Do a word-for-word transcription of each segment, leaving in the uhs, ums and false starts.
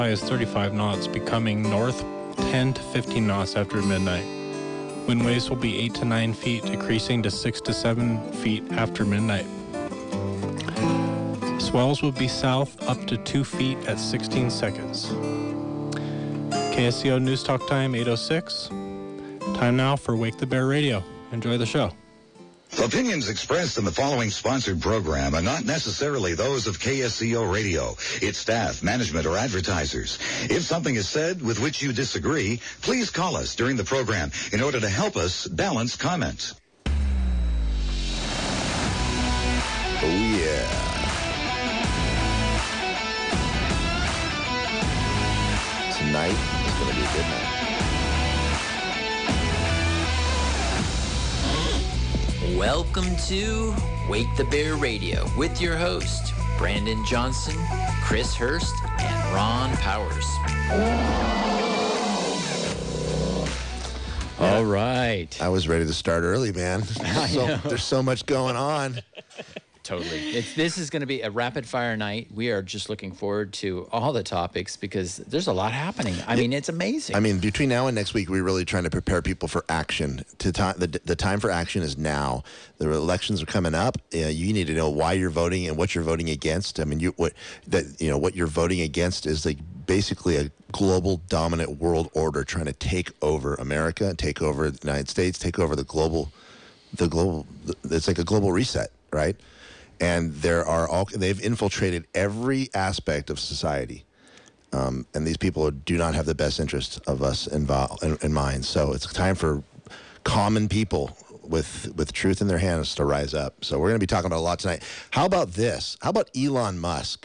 high as thirty-five knots, becoming north ten to fifteen knots after midnight. Wind waves will be eight to nine feet, decreasing to six to seven feet after midnight. Swells will be south up to two feet at sixteen seconds. K S C O News Talk Time, eight oh six. Time now for Wake the Bear Radio. Enjoy the show. Opinions expressed in the following sponsored program are not necessarily those of K S C O Radio, its staff, management, or advertisers. If something is said with which you disagree, please call us during the program in order to help us balance comments. Oh, yeah. Tonight is going to be a good night. Welcome to Wake the Bear Radio with your host, Brandon Johnson, Chris Hurst, and Ron Powers. All right. I was ready to start early, man. So, there's so much going on. Totally. It's, this is going to be a rapid fire night. We are just looking forward to all the topics because there's a lot happening. I mean, it's amazing. I mean, between now and next week, we're really trying to prepare people for action. To time, the, the time for action is now. The elections are coming up. Uh, you need to know why you're voting and what you're voting against. I mean, you what that you know what you're voting against is like basically a global dominant world order trying to take over America, take over the United States, take over the global, the global. It's like a global reset, right? And there are all they've infiltrated every aspect of society, um, and these people do not have the best interests of us involved in, in mind. So it's time for common people with with truth in their hands to rise up. So we're going to be talking about a lot tonight. How about this? How about Elon Musk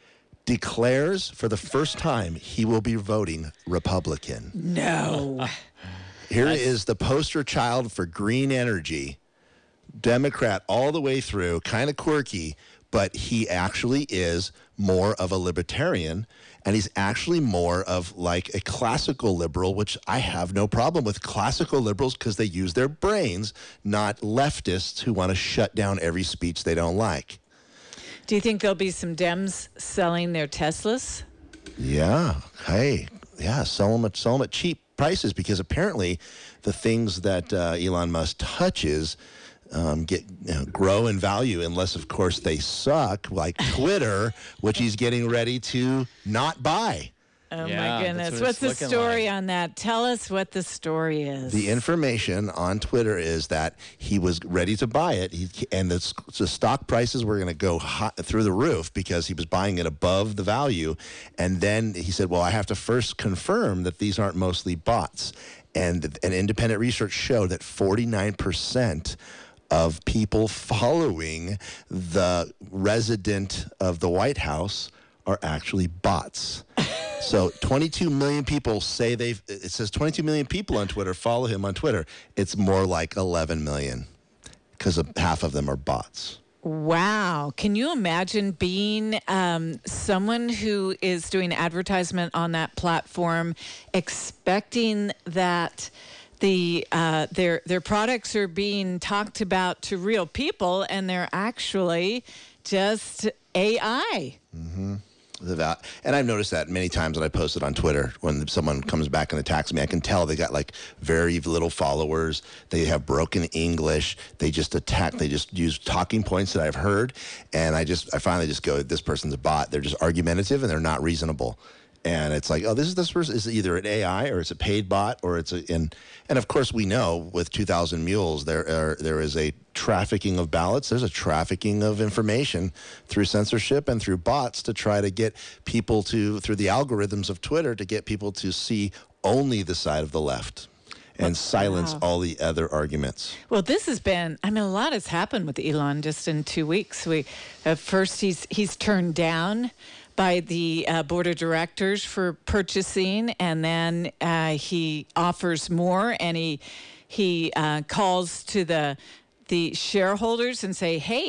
declares for the first time he will be voting Republican? No. Here is the poster child for green energy. Democrat all the way through, kind of quirky, but he actually is more of a libertarian, and he's actually more of like a classical liberal, which I have no problem with classical liberals because they use their brains, not leftists who want to shut down every speech they don't like. Do you think there'll be some Dems selling their Teslas? Yeah. Hey, yeah, sell them at, sell them at cheap prices because apparently the things that uh, Elon Musk touches Um, get you know, grow in value unless, of course, they suck, like Twitter, which he's getting ready to not buy. Oh, Yeah, my goodness. what What's it's the looking story like. on that? Tell us what the story is. The information on Twitter is that he was ready to buy it, he, and the, the stock prices were going to go hot, through the roof because he was buying it above the value. And then he said, well, I have to first confirm that these aren't mostly bots. And an independent research showed that forty-nine percent of people following the resident of the White House are actually bots. So twenty-two million people say they've, it says twenty-two million people on Twitter follow him on Twitter. It's more like eleven million because half of them are bots. Wow. Can you imagine being um, someone who is doing advertisement on that platform, expecting that the uh, their their products are being talked about to real people, and they're actually just A I. Mm-hmm. The val- and I've noticed that many times when I posted on Twitter, when someone comes back and attacks me, I can tell they got like very little followers. They have broken English. They just attack. They just use talking points that I've heard. And I just, I finally just go, this person's a bot. They're just argumentative and they're not reasonable. And it's like, oh, this is this person is either an A I or it's a paid bot or it's a, and and of course we know with two thousand mules there are, there is a trafficking of ballots. There's a trafficking of information through censorship and through bots to try to get people to, through the algorithms of Twitter, to get people to see only the side of the left and silence wow. all the other arguments. Well, this has been, I mean, a lot has happened with Elon just in two weeks. We, at first he's he's turned down by the uh, board of directors for purchasing, and then uh, he offers more, and he he uh, calls to the the shareholders and say, hey,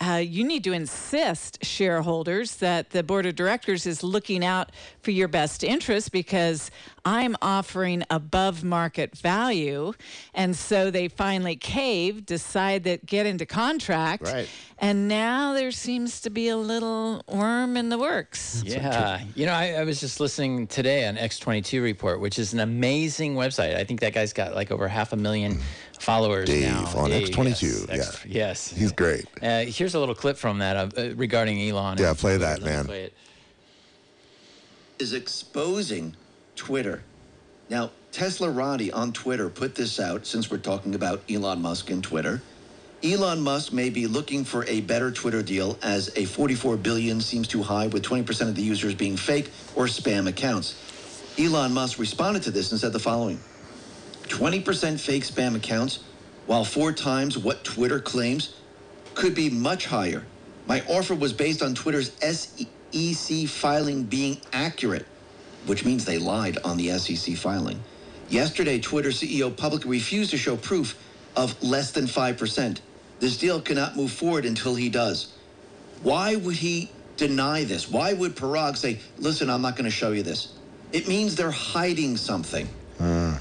uh, you need to insist, shareholders, that the board of directors is looking out for your best interest because I'm offering above market value. And so they finally cave, decide that get into contract. Right. And now there seems to be a little worm in the works. Yeah. You know, I, I was just listening today on X twenty-two Report, which is an amazing website. I think that guy's got like over half a million followers Dave now. on Dave, X twenty-two. Yes, X, yeah. yes. He's great. Uh, here's a little clip from that uh, regarding Elon. Yeah, play that, Let me man. play it. Is exposing Twitter. Now, Teslarati on Twitter put this out since we're talking about Elon Musk and Twitter. Elon Musk may be looking for a better Twitter deal as a forty-four billion seems too high with twenty percent of the users being fake or spam accounts. Elon Musk responded to this and said the following. twenty percent fake spam accounts, while four times what Twitter claims, could be much higher. My offer was based on Twitter's S E C filing being accurate, which means they lied on the S E C filing. Yesterday, Twitter C E O publicly refused to show proof of less than five percent. This deal cannot move forward until he does. Why would he deny this? Why would Parag say, listen, I'm not going to show you this? It means they're hiding something. Uh,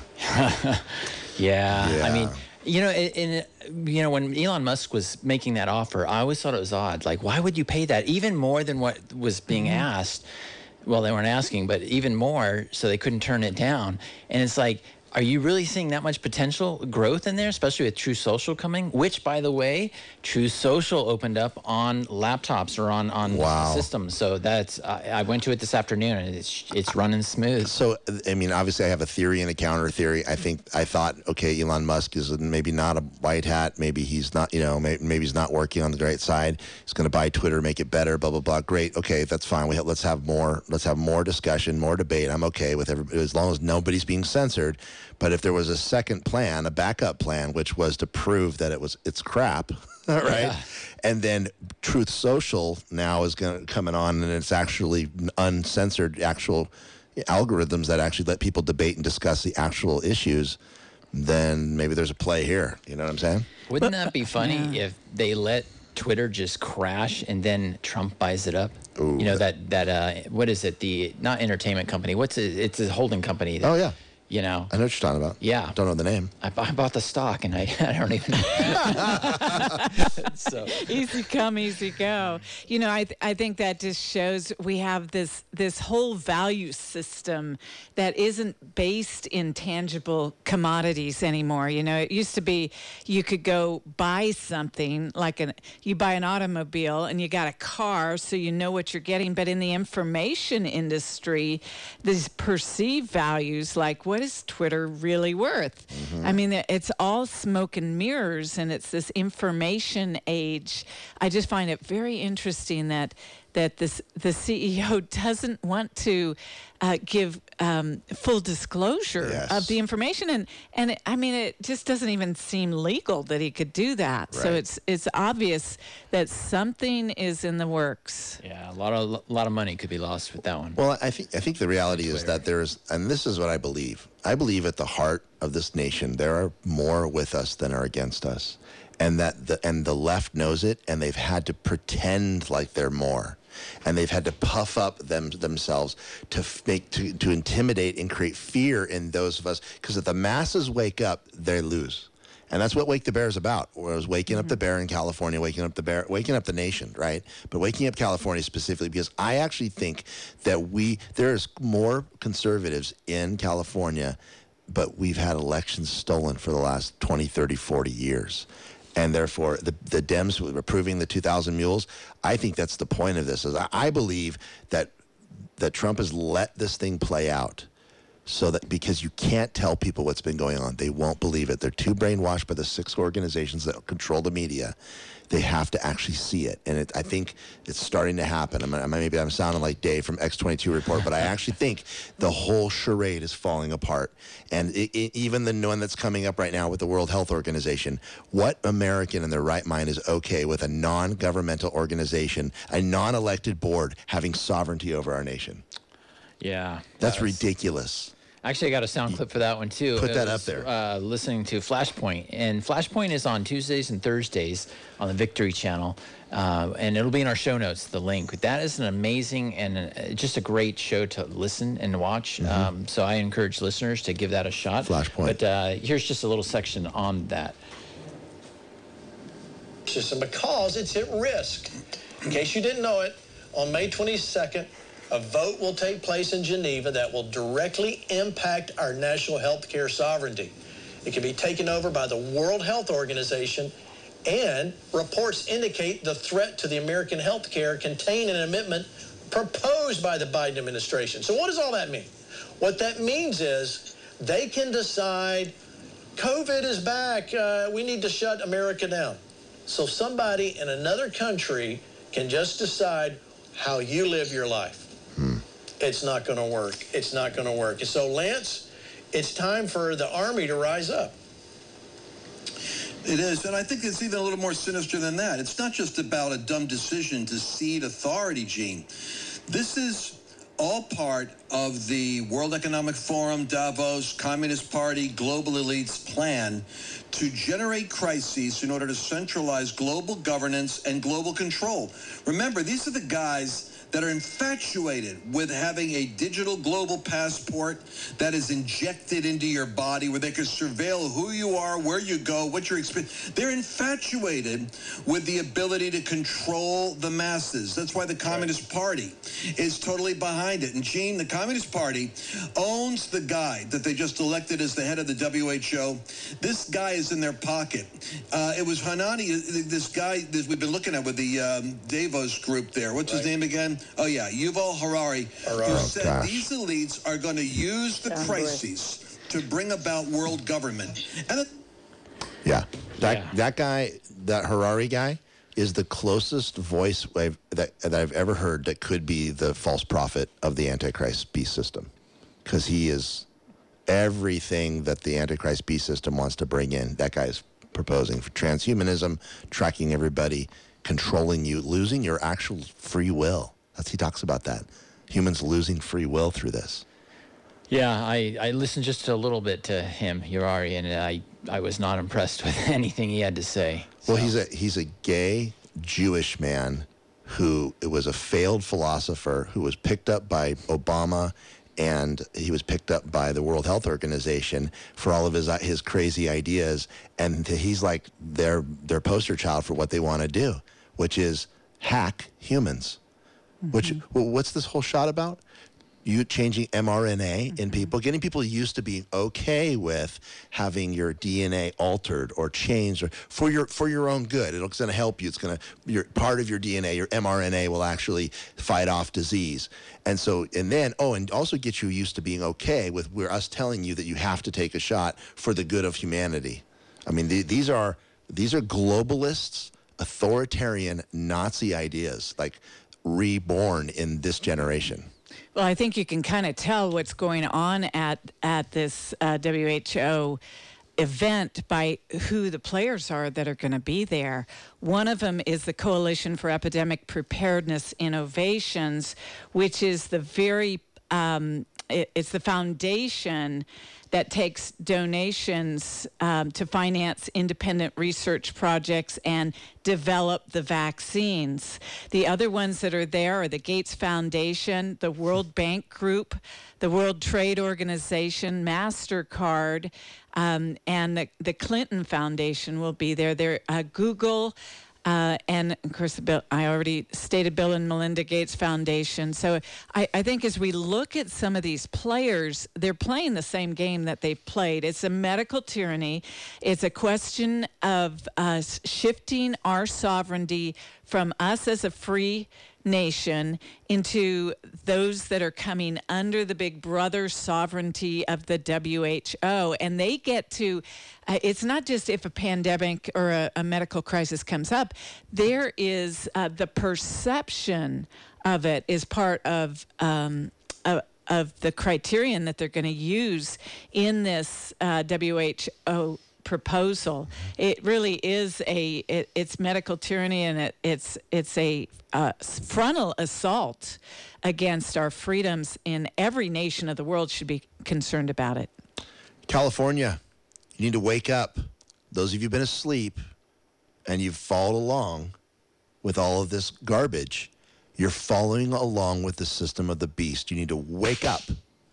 Yeah, Yeah. I mean, you know, in, in you know, when Elon Musk was making that offer, I always thought it was odd. Like, why would you pay that? Even more than what was being asked. Well, they weren't asking, but even more, so they couldn't turn it down. And it's like, are you really seeing that much potential growth in there, especially with True Social coming? Which, by the way, True Social opened up on laptops or on on Wow. systems. So that's I, I went to it this afternoon, and it's it's running smooth. So, I mean, obviously, I have a theory and a counter theory. I think I thought, okay, Elon Musk is maybe not a white hat. Maybe he's not, you know, maybe, maybe he's not working on the right side. He's going to buy Twitter, make it better, blah blah blah. Great, okay, that's fine. We have, let's have more. Let's have more discussion, more debate. I'm okay with everybody as long as nobody's being censored. But if there was a second plan, a backup plan, which was to prove that it was it's crap, right? Yeah. And then Truth Social now is going to coming on, and it's actually uncensored, actual algorithms that actually let people debate and discuss the actual issues. Then maybe there's a play here. You know what I'm saying? Wouldn't that be funny if they let Twitter just crash and then Trump buys it up? Ooh. You know that that uh, what is it? The not entertainment company. What's it? It's a holding company. That, Oh yeah, You know. I know what you're talking about. Yeah. Don't know the name. I, bu- I bought the stock and I, I don't even. so Easy come, easy go. You know, I th- I think that just shows we have this this whole value system that isn't based in tangible commodities anymore. You know, it used to be you could go buy something like an you buy an automobile and you got a car, so you know what you're getting. But in the information industry, these perceived values, like what is Twitter really worth? Mm-hmm. I mean, it's all smoke and mirrors, and it's this information age. I just find it very interesting that that this the C E O doesn't want to uh, give um, full disclosure Yes. of the information, and and it, I mean, it just doesn't even seem legal that he could do that. So Right. it's it's obvious that something is in the works. yeah, a lot of a lot of money could be lost with that one. Well, I think I think the reality is Twitter. that there's, and this is what I believe. I believe at the heart of this nation, there are more with us than are against us, and that the and the left knows it, and they've had to pretend like they're more, and they've had to puff up them themselves to f- make to to intimidate and create fear in those of us. Because if the masses wake up, they lose. And that's what Wake the Bear is about. Where it was waking up the bear in California, waking up the bear, waking up the nation, right? But waking up California specifically, because I actually think that we there's more conservatives in California, but we've had elections stolen for the last twenty, thirty, forty years. And therefore, the the Dems approving the two thousand mules, I think that's the point of this. Is I, I believe that that Trump has let this thing play out. So that because you can't tell people what's been going on, they won't believe it. They're too brainwashed by the six organizations that control the media. They have to actually see it, and it, I think it's starting to happen. I'm, I'm, maybe I'm sounding like Dave from X twenty-two Report, but I actually think the whole charade is falling apart. And it, it, even the one that's coming up right now with the World Health Organization, what American in their right mind is okay with a non-governmental organization, a non-elected board having sovereignty over our nation? yeah, That's that was- ridiculous. Actually, I got a sound clip for that one too. Put It that was, up there. Uh, listening to Flashpoint, and Flashpoint is on Tuesdays and Thursdays on the Victory Channel, uh, and it'll be in our show notes. The link. That is an amazing and uh, just a great show to listen and watch. Mm-hmm. Um, so I encourage listeners to give that a shot. Flashpoint. But uh, here's just a little section on that. System because it's at risk. In case you didn't know it, on May twenty-second. A vote will take place in Geneva that will directly impact our national health care sovereignty. It can be taken over by the World Health Organization, and reports indicate the threat to the American health care contained in an amendment proposed by the Biden administration. So what does all that mean? What that means is they can decide COVID is back, uh, we need to shut America down. So somebody in another country can just decide how you live your life. It's not going to work. It's not going to work. And so, Lance, it's time for the Army to rise up. It is, and I think it's even a little more sinister than that. It's not just about a dumb decision to cede authority, Gene. This is all part of the World Economic Forum, Davos, Communist Party, global elites' plan to generate crises in order to centralize global governance and global control. Remember, these are the guys that are infatuated with having a digital global passport that is injected into your body where they can surveil who you are, where you go, what your experience. They're infatuated with the ability to control the masses. That's why the Communist Party is totally behind it. And Gene, the Communist Party owns the guy that they just elected as the head of the W H O. This guy is in their pocket. Uh, it was Hanani, this guy that we've been looking at with the um, Davos group there. What's right. his name again? Oh, yeah, Yuval Harari, Harari. who said oh, these elites are going to use the Sound crises great. to bring about world government. And it- yeah, that yeah. that guy, that Harari guy, is the closest voice I've, that, that I've ever heard that could be the false prophet of the Antichrist beast system. Because he is everything that the Antichrist beast system wants to bring in. That guy's proposing for transhumanism, tracking everybody, controlling you, losing your actual free will. That's, he talks about that. Humans losing free will through this. Yeah, I, I listened just a little bit to him, Harari, and I, I was not impressed with anything he had to say. So. Well, he's a he's a gay Jewish man who was a failed philosopher who was picked up by Obama, and he was picked up by the World Health Organization for all of his his crazy ideas, and he's like their their poster child for what they want to do, which is hack humans. Mm-hmm. Which well, what's this whole shot about? You changing mRNA mm-hmm. in people, getting people used to being okay with having your D N A altered or changed or for your for your own good. It's going to help you. It's going to your part of your D N A, your mRNA will actually fight off disease. And so, and then, oh, and also get you used to being okay with we're us telling you that you have to take a shot for the good of humanity. I mean, the, these are these are globalists, authoritarian Nazi ideas, like reborn in this generation. Well, I think you can kind of tell what's going on at at this uh, W H O event by who the players are that are going to be there. One of them is the Coalition for Epidemic Preparedness Innovations, which is the very um, it, it's the foundation that takes donations um, to finance independent research projects and develop the vaccines. The other ones that are there are the Gates Foundation, the World Bank Group, the World Trade Organization, MasterCard, um, and the, the Clinton Foundation will be there. There, uh, Google, Uh, and of course, the Bill, I already stated Bill and Melinda Gates Foundation. So I, I think as we look at some of these players, they're playing the same game that they've played. It's a medical tyranny. It's a question of us shifting our sovereignty from us as a free nation into those that are coming under the big brother sovereignty of the W H O. And they get to, uh, it's not just if a pandemic or a, a medical crisis comes up, there is uh, the perception of it is part of, um, of, of the criterion that they're going to use in this uh, W H O proposal. It really is a it, it's medical tyranny, and it, it's it's a uh, frontal assault against our freedoms. In every nation of the world should be concerned about it. California, you need to wake up. Those of you who've been asleep and you've followed along with all of this garbage, you're following along with the system of the beast. You need to wake up.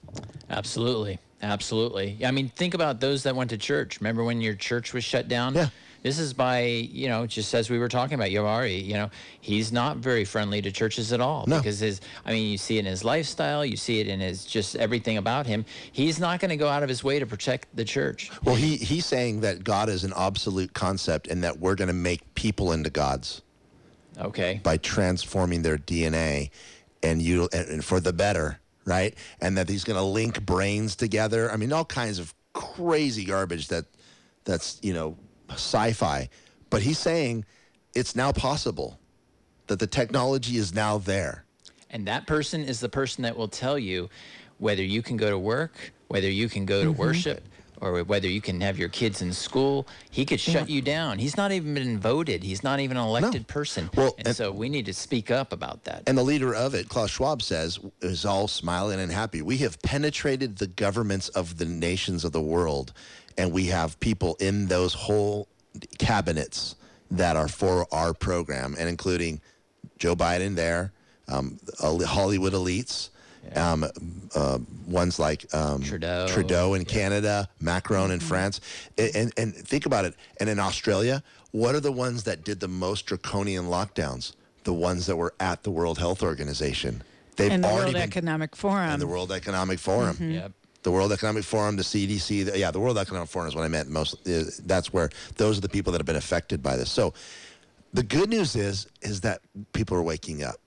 Absolutely. Absolutely. I mean, think about those that went to church. Remember when your church was shut down? Yeah. This is by, you know, just as we were talking about, Yoari, you know, he's not very friendly to churches at all. No. Because his, I mean, you see it in his lifestyle, you see it in his just everything about him. He's not going to go out of his way to protect the church. Well, he he's saying that God is an absolute concept and that we're going to make people into gods. Okay. By transforming their D N A and you and for the better, right? And that he's going to link brains together. I mean, all kinds of crazy garbage that that's, you know, sci-fi. But he's saying it's now possible, that the technology is now there. And that person is the person that will tell you whether you can go to work, whether you can go to mm-hmm. worship, or whether you can have your kids in school. He could shut yeah. you down. He's not even been voted. He's not even an elected no. person. Well, and, and so we need to speak up about that. And the leader of it, Klaus Schwab, says, is all smiling and happy. We have penetrated the governments of the nations of the world, and we have people in those whole cabinets that are for our program, and including Joe Biden there, um, Hollywood elites, Yeah. Um, uh, ones like um, Trudeau, Trudeau in yeah. Canada, Macron in mm-hmm. France, and, and and think about it. And in Australia, what are the ones that did the most draconian lockdowns? The ones that were at the World Health Organization. They've and the already World been, Economic Forum. And the World Economic Forum. Mm-hmm. Yep. The World Economic Forum, the C D C. The, yeah, the World Economic Forum is what I meant most. Is, that's where those are the people that have been affected by this. So the good news is is that people are waking up.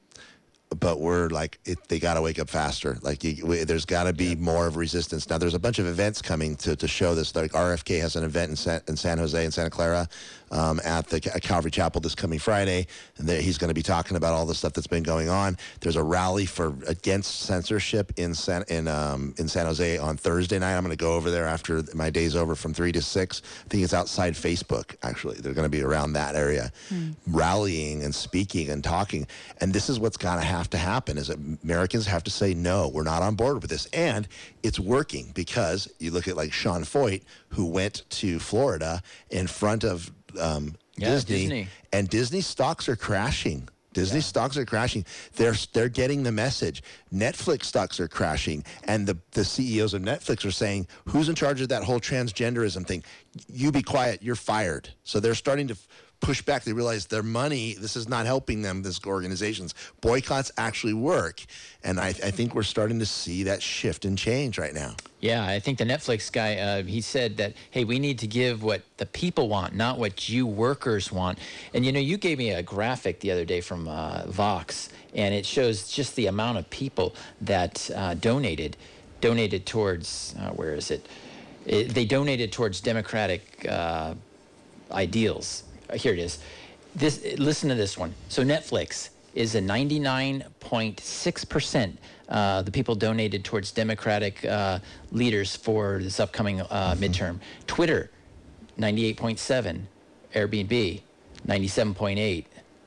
But we're like, it, they got to wake up faster. Like, you, we, there's got to be yeah. more of resistance. Now, there's a bunch of events coming to, to show this. Like, R F K has an event in San, in San Jose and Santa Clara um, at the at Calvary Chapel this coming Friday. And there, he's going to be talking about all the stuff that's been going on. There's a rally for against censorship in San, in um, in San Jose on Thursday night. I'm going to go over there after my day's over from three to six. I think it's outside Facebook, actually. They're going to be around that area, mm. rallying and speaking and talking. And this is what's got to happen. have to happen is that Americans have to say, no, we're not on board with this. And it's working because you look at like Sean Foyt, who went to Florida in front of um, yeah, Disney, Disney, and Disney stocks are crashing. Disney yeah. stocks are crashing. They're they're getting the message. Netflix stocks are crashing, and the, the C E Os of Netflix are saying, who's in charge of that whole transgenderism thing? You be quiet, you're fired. So they're starting to f- push back. They realize their money, this is not helping them, this organizations. Boycotts actually work. And I, I think we're starting to see that shift and change right now. Yeah, I think the Netflix guy, uh, he said that, hey, we need to give what the people want, not what you workers want. And, you know, you gave me a graphic the other day from uh, Vox, and it shows just the amount of people that uh, donated, donated towards, uh, where is it? it? They donated towards democratic uh, ideals. Here it is. This, listen to this one. So Netflix is a ninety-nine point six percent uh, the people donated towards Democratic uh, leaders for this upcoming uh, midterm. Twitter, ninety-eight point seven. Airbnb, ninety-seven point eight.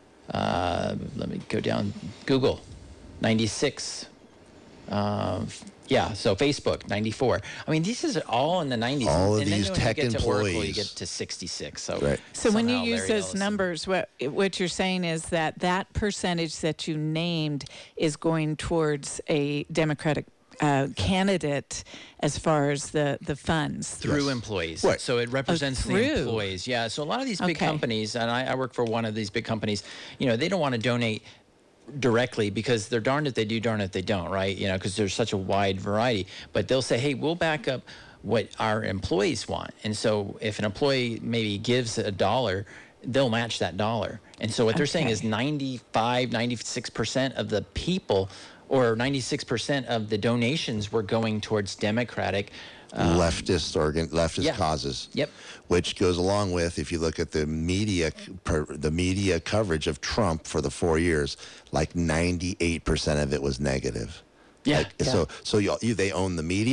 Uh, let me go down. Google, ninety-six. Uh, Yeah, so Facebook, ninety-four. I mean, this is all in the nineties. All of and these then tech when you get to employees. Oracle, you get to sixty-six. So, right. so when you somehow use Larry those Ellison. numbers, what what you're saying is that that percentage that you named is going towards a Democratic uh, candidate as far as the, the funds. Through Yes. employees. Right. So it represents Oh, the through. employees. Yeah, so a lot of these big Okay. companies, and I, I work for one of these big companies, you know, they don't want to donate directly because they're darned if they do, darned if they don't, right? You know, because there's such a wide variety. But they'll say, hey, we'll back up what our employees want. And so if an employee maybe gives a dollar, they'll match that dollar. And so what they're saying Okay. is ninety-five, ninety-six percent of the people or ninety-six percent of the donations were going towards Democratic um, leftist organ, leftist yeah. causes. Yep. Which goes along with, if you look at the media, per, the media coverage of Trump for the four years, like ninety-eight percent of it was negative. Yeah. Like, yeah. So, so you, you, they own the media,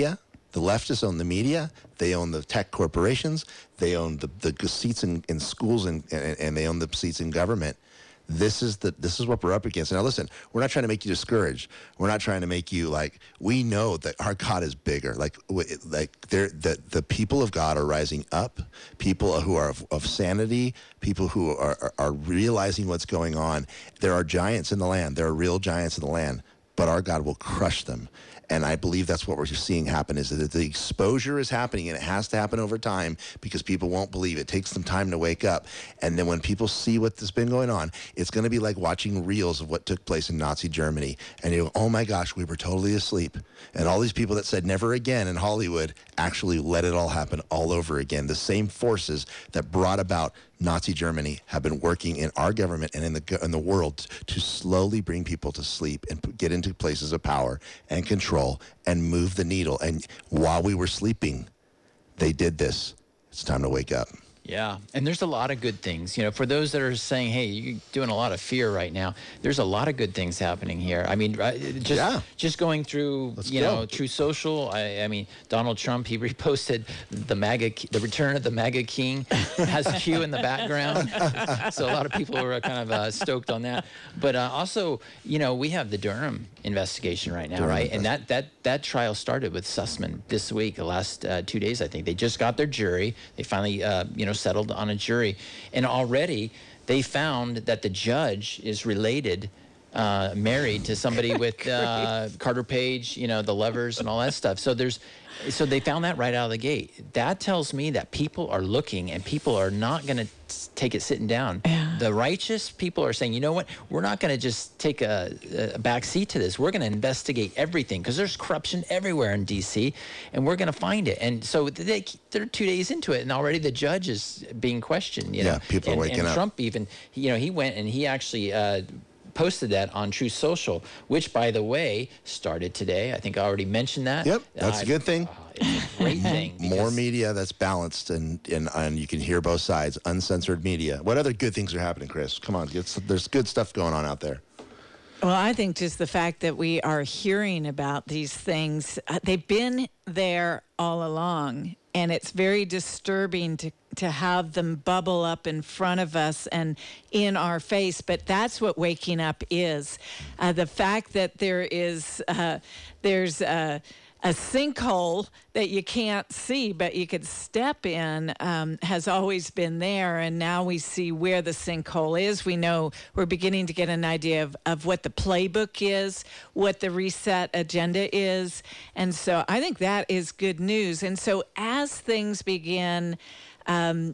The leftists own the media. They own the tech corporations. They own the, the seats in, in schools, and, and, and they own the seats in government. This is the this is what we're up against. Now, listen, we're not trying to make you discouraged. We're not trying to make you like. We know that our God is bigger. Like like they're, the the people of God are rising up. People who are of, of sanity. People who are, are are realizing what's going on. There are giants in the land. There are real giants in the land. But our God will crush them. And I believe that's what we're seeing happen, is that the exposure is happening, and it has to happen over time because people won't believe it. It takes some time to wake up. And then when people see what's been going on, it's going to be like watching reels of what took place in Nazi Germany. And you go, oh my gosh, we were totally asleep. And all these people that said never again in Hollywood actually let it all happen all over again. The same forces that brought about Nazi Germany have been working in our government and in the in the world to slowly bring people to sleep and get into places of power and control and move the needle. And while we were sleeping, they did this. It's time to wake up. Yeah, and there's a lot of good things. You know, for those that are saying, hey, you're doing a lot of fear right now, there's a lot of good things happening here. I mean, just yeah. just going through, Let's you go. know, True Social, I, I mean, Donald Trump, he reposted the MAGA, the return of the MAGA King, has Q in the background. So a lot of people were kind of uh, stoked on that. But uh, also, you know, we have the Durham investigation right now, Durham right? And that, that, that trial started with Sussman this week, the last uh, two days, I think. They just got their jury. They finally, uh, you know, settled on a jury, and already they found that the judge is related, uh, married to somebody with uh, Carter Page, you know, the Lovers and all that stuff. So there's, so they found that right out of the gate. That tells me that people are looking, and people are not going to take it sitting down. Yeah. The righteous people are saying, you know what, we're not going to just take a, a back seat to this. We're going to investigate everything, because there's corruption everywhere in D C, and we're going to find it. And so they, they're two days into it, and already the judge is being questioned. You Yeah, know? people are and, waking and up. Trump even, you know, he went and he actually uh, posted that on True Social, which, by the way, started today. I think I already mentioned that. Yep, that's Uh, a good thing. uh, it's a great thing. More because- media that's balanced, and, and and you can hear both sides. Uncensored media. What other good things are happening, Chris? Come on, get some, there's good stuff going on out there. Well, I think just the fact that we are hearing about these things, uh, they've been there all along, and it's very disturbing to, to have them bubble up in front of us and in our face. But that's what waking up is. Uh, the fact that there is, uh, there's a, a sinkhole that you can't see, but you could step in, um, has always been there. And now we see where the sinkhole is. We know we're beginning to get an idea of, of what the playbook is, what the reset agenda is. And so I think that is good news. And so as things begin um,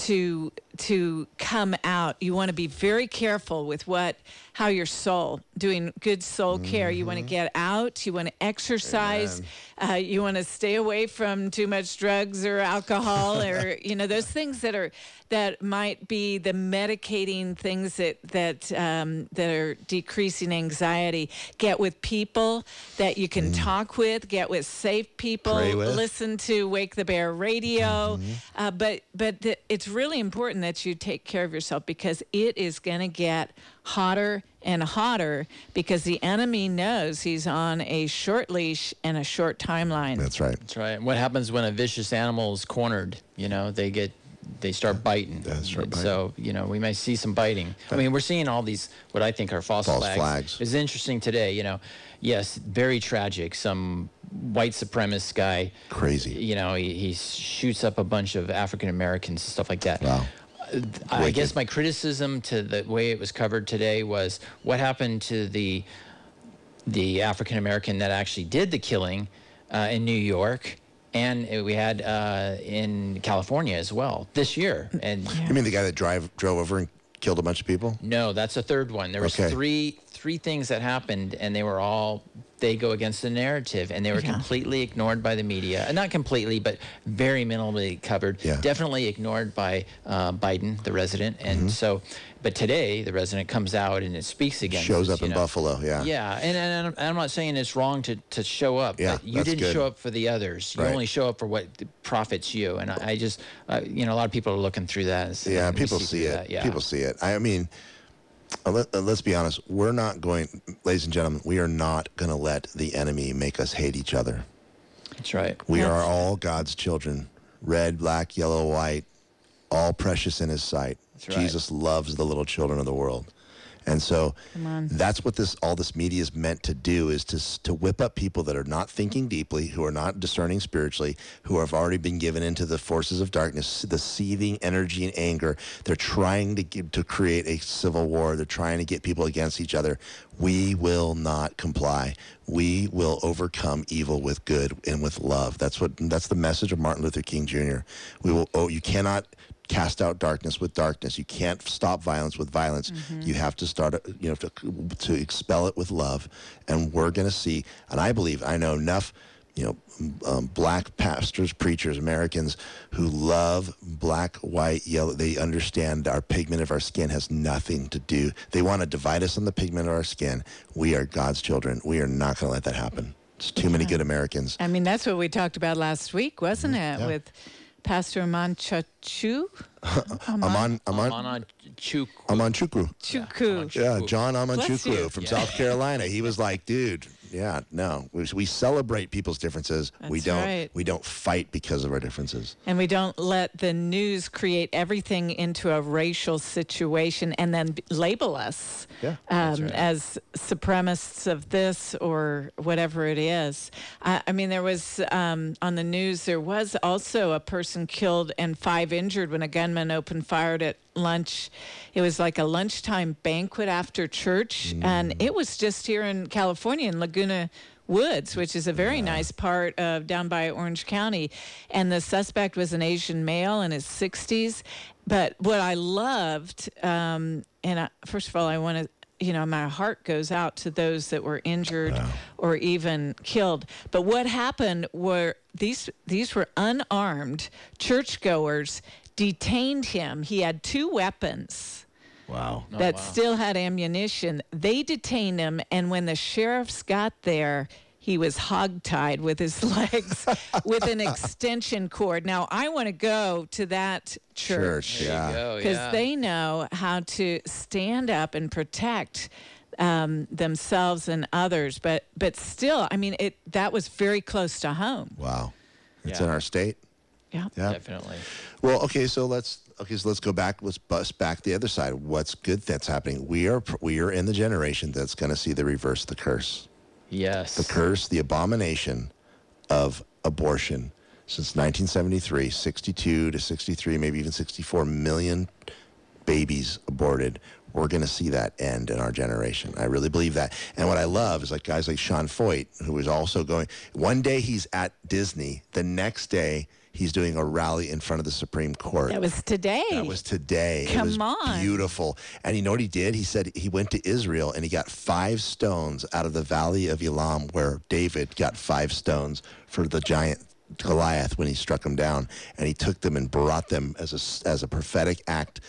to to come out, you want to be very careful with what how your soul doing good soul mm-hmm. care. You want to get out, you want to exercise, uh, you want to stay away from too much drugs or alcohol or you know those things that are that might be the medicating things that that um, that are decreasing anxiety. Get with people that you can mm. talk with. Get with safe people. Pray with. Listen to Wake the Bear Radio. Mm-hmm. Uh, but but th- it's really important that you take care of yourself, because it is going to get hotter and hotter, because the enemy knows he's on a short leash and a short timeline. That's right. That's right. What happens when a vicious animal is cornered? You know, they get, they start biting. That's right. And so, you know, we might see some biting. I mean, we're seeing all these, what I think are false, False flags. flags. It's interesting today, you know, yes, very tragic. Some white supremacist guy. Crazy. You know, he, he shoots up a bunch of African Americans, stuff like that. Wow. I Wicked. guess my criticism to the way it was covered today was what happened to the the African American that actually did the killing uh, in New York, and we had uh, in California as well this year. And You mean the guy that drive drove over and killed a bunch of people? no, that's a third one. There was Okay. three three things that happened, and they were all they go against the narrative, and they were Yeah. completely ignored by the media. And not completely, but very minimally covered. Yeah. Definitely ignored by uh, Biden, the resident. And Mm-hmm. so, but today the resident comes out and it speaks against. Shows us, up you in know. Buffalo, yeah. Yeah, and, and I'm- I'm not saying it's wrong to, to show up, Yeah, but you that's didn't good. show up for the others. You Right. only show up for what profits you. And I, I just, uh, you know, a lot of people are looking through that. and saying, Yeah, "Let me people see see through it. that." Yeah. People see it. I mean, uh, let, uh, let's be honest. We're not going, ladies and gentlemen, we are not going to let the enemy make us hate each other. That's right. We That's- are all God's children. Red, black, yellow, white, all precious in his sight. That's right. Jesus loves the little children of the world. And so Come on. that's what this all this media is meant to do, is to to whip up people that are not thinking deeply, who are not discerning spiritually, who have already been given into the forces of darkness, the seething energy and anger. They're trying to get, to create a civil war. They're trying to get people against each other. We will not comply. We will overcome evil with good and with love. That's what that's the message of Martin Luther King Junior We will. Oh, you cannot cast out darkness with darkness. You can't stop violence with violence. Mm-hmm. You have to start, you know, to, to expel it with love. And we're going to see, and I believe, I know enough, you know, um, black pastors, preachers, Americans who love black, white, yellow. They understand our pigment of our skin has nothing to do. They want to divide us on the pigment of our skin. We are God's children. We are not going to let that happen. There's too many good Americans. I mean, that's what we talked about last week, wasn't it? Yeah. With Pastor Aman Chachu? Aman, Aman, Amana Chuk. Aman Chukwu. Chuku. Yeah, John Bless you. Amanchukwu from Yeah. South Carolina. He was like, dude, yeah, no. We, we celebrate people's differences. we That's don't right. we don't fight because of our differences. And we don't let the news create everything into a racial situation and then b- label us Yeah, um, as supremacists of this or whatever it is. I, I mean, there was um, on the news, there was also a person killed and five injured when a gunman opened fire at lunch. It was like a lunchtime banquet after church. And it was just here in California in Laguna Woods, which is a very nice part of down by Orange County. And the suspect was an Asian male in his sixties. But what I loved, um, and I, first of all, I want to, you know, my heart goes out to those that were injured or even killed. But what happened were these these were unarmed churchgoers detained him. He had two weapons Wow. that still had ammunition. They detained him, and when the sheriffs got there, he was hogtied with his legs with an extension cord. Now, I want to go to that church Church, yeah. Go, because yeah. they know how to stand up and protect um, themselves and others. But but still, I mean, it that was very close to home. Wow. It's Yeah. in our state. Yeah. Yeah. Definitely. Well, okay, so let's okay, so let's go back. Let's bust back the other side. What's good that's happening? We are we are in the generation that's going to see the reverse, the curse, Yes. the curse, the abomination of abortion. Since nineteen seventy-three, sixty-two to sixty-three, maybe even sixty-four million babies aborted. We're going to see that end in our generation. I really believe that. And what I love is like guys like Sean Foyt, who is also going. One day he's at Disney. The next day he's doing a rally in front of the Supreme Court. That was today. That was today. Come it was on. Beautiful. And you know what he did? He said he went to Israel and he got five stones out of the valley of Elam, where David got five stones for the giant Goliath when he struck him down. And he took them and brought them as a, as a prophetic act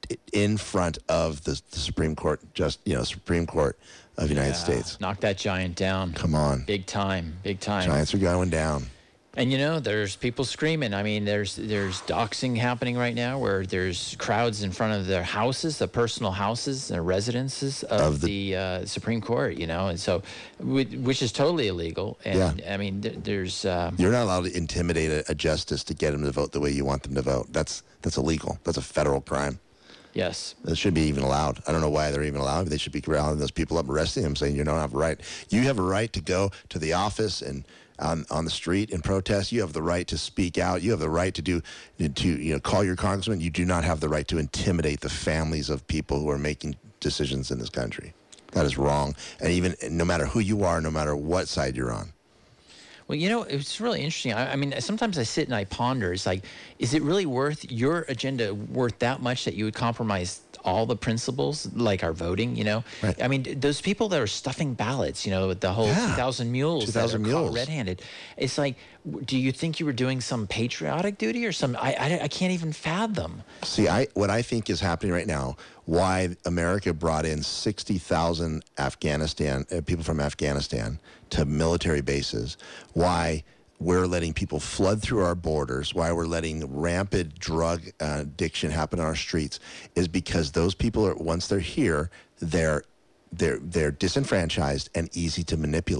in front of the, the Supreme Court, just, you know, Supreme Court of the United Yeah. States. Knock that giant down. Come on. Big time. Big time. Giants are going down. And you know, there's people screaming. I mean, there's there's doxing happening right now, where there's crowds in front of their houses, the personal houses, their residences of, Of the, the- uh, Supreme Court. You know, and so, whi- which is totally illegal. And Yeah. I mean, th- there's uh, You're not allowed to intimidate a, a justice to get them to vote the way you want them to vote. That's that's illegal. That's a federal crime. yes, That should be even allowed. I don't know why they're even allowed. They should be rallying those people up, arresting them, saying you don't have a right. You have a right to go to the office and on on the street and protest. You have the right to speak out. You have the right to do to you know call your congressman. You do not have the right to intimidate the families of people who are making decisions in this country. That is wrong. And even no matter who you are, no matter what side you're on. Well, you know, it's really interesting. I, I mean, sometimes I sit and I ponder. It's like, is it really worth your agenda worth that much that you would compromise all the principles, like our voting? You know, Right. I mean, those people that are stuffing ballots, you know, with the whole Yeah. two thousand mules, two thousand that are caught mules. red-handed. It's like, w- do you think you were doing some patriotic duty or some? I, I, I can't even fathom. See, I what I think is happening right now, why America brought in sixty thousand Afghanistan uh, people from Afghanistan to military bases, why we're letting people flood through our borders, why we're letting rampant drug uh, addiction happen on our streets, is because those people are, once they're here, they're they're they're disenfranchised and easy to manipulate.